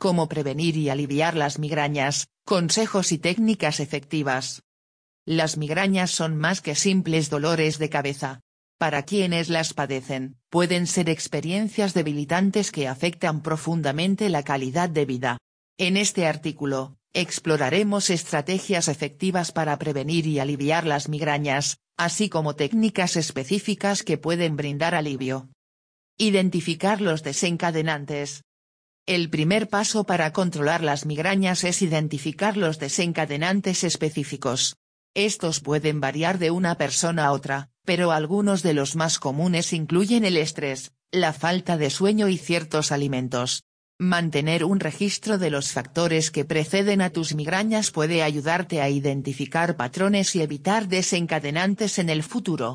Cómo prevenir y aliviar las migrañas, consejos y técnicas efectivas. Las migrañas son más que simples dolores de cabeza. Para quienes las padecen, pueden ser experiencias debilitantes que afectan profundamente la calidad de vida. En este artículo, exploraremos estrategias efectivas para prevenir y aliviar las migrañas, así como técnicas específicas que pueden brindar alivio. Identificar los desencadenantes. El primer paso para controlar las migrañas es identificar los desencadenantes específicos. Estos pueden variar de una persona a otra, pero algunos de los más comunes incluyen el estrés, la falta de sueño y ciertos alimentos. Mantener un registro de los factores que preceden a tus migrañas puede ayudarte a identificar patrones y evitar desencadenantes en el futuro.